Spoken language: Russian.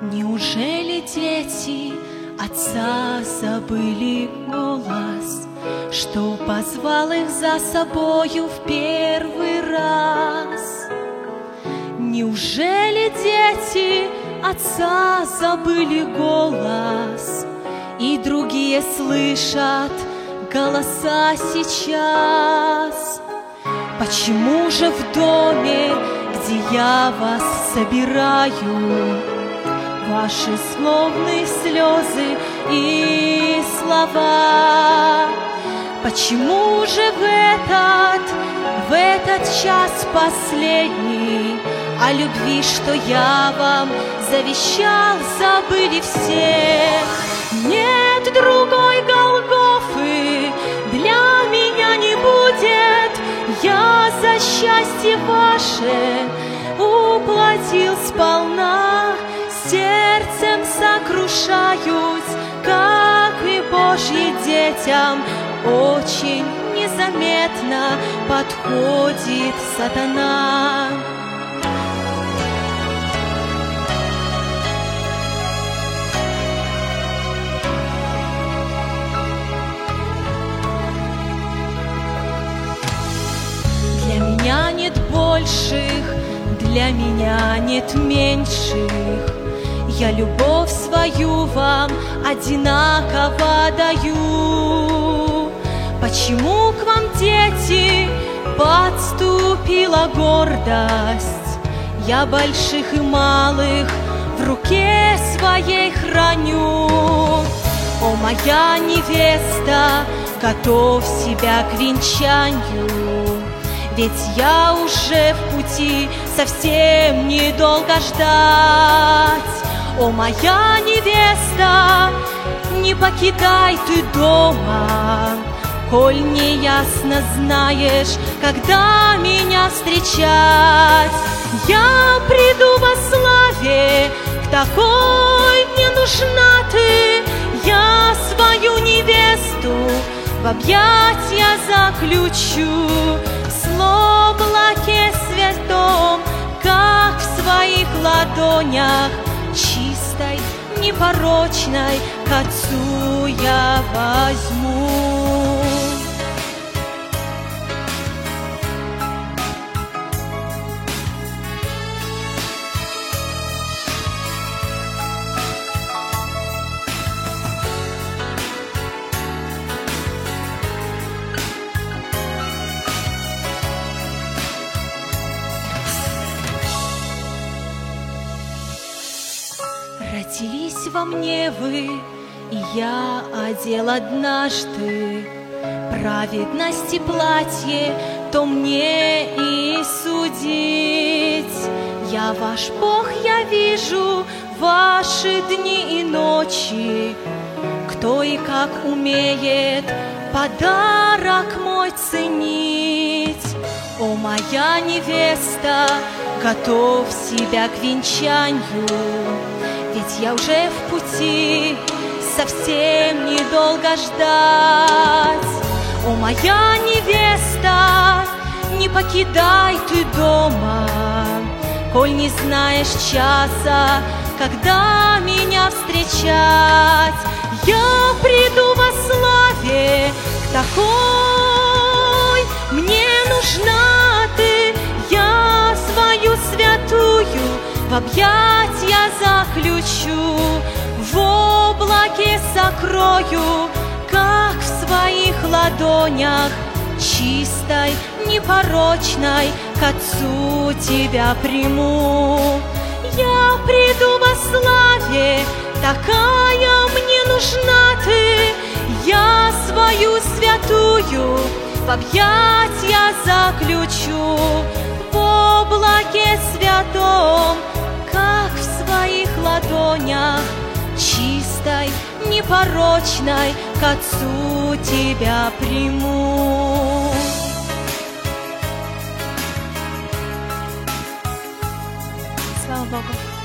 Неужели дети отца забыли голос, что позвал их за собою в первый раз? Неужели дети отца забыли голос, и другие слышат голоса сейчас? Почему же в доме, где я вас собираю, ваши словные слезы и слова? Почему же в этот час последний о любви, что я вам завещал, забыли все? Нет другой Голгофы для меня не будет. Я за счастье ваше уплатил сполна. Сердцем сокрушаюсь, как и Божьим детям очень незаметно подходит сатана. Для меня нет больших, для меня нет меньших. Я любовь свою вам одинаково даю. Почему к вам, дети, подступила гордость? Я больших и малых в руке своей храню. О, моя невеста, готовь себя к венчанию, ведь я уже в пути, совсем недолго ждать. О, моя невеста, не покидай ты дома, коль неясно знаешь, когда меня встречать. Я приду во славе, к такой мне нужна ты. Я свою невесту в объятья заключу, в облаке святом, как в своих ладонях, чистой, непорочной, к Отцу я возьму. Родились во мне вы, и я одел однажды праведности платье, то мне и судить. Я ваш Бог, я вижу ваши дни и ночи. Кто и как умеет подарок мой ценить. О, моя невеста, готовь себя к венчанию, ведь я уже в пути, совсем недолго ждать. О, моя невеста, не покидай ты дома, коль не знаешь часа, когда меня встречать. Я приду во славе, к такой мне нужна ты. Я свою святую в объятья заключу, в облаке сокрою, как в своих ладонях, чистой, непорочной, к Отцу тебя приму. Я приду во славе, такая мне нужна ты. Я свою святую в объятья заключу, в облаке святом, как в своих ладонях, чистой, непорочной, к Отцу тебя приму. Слава Богу.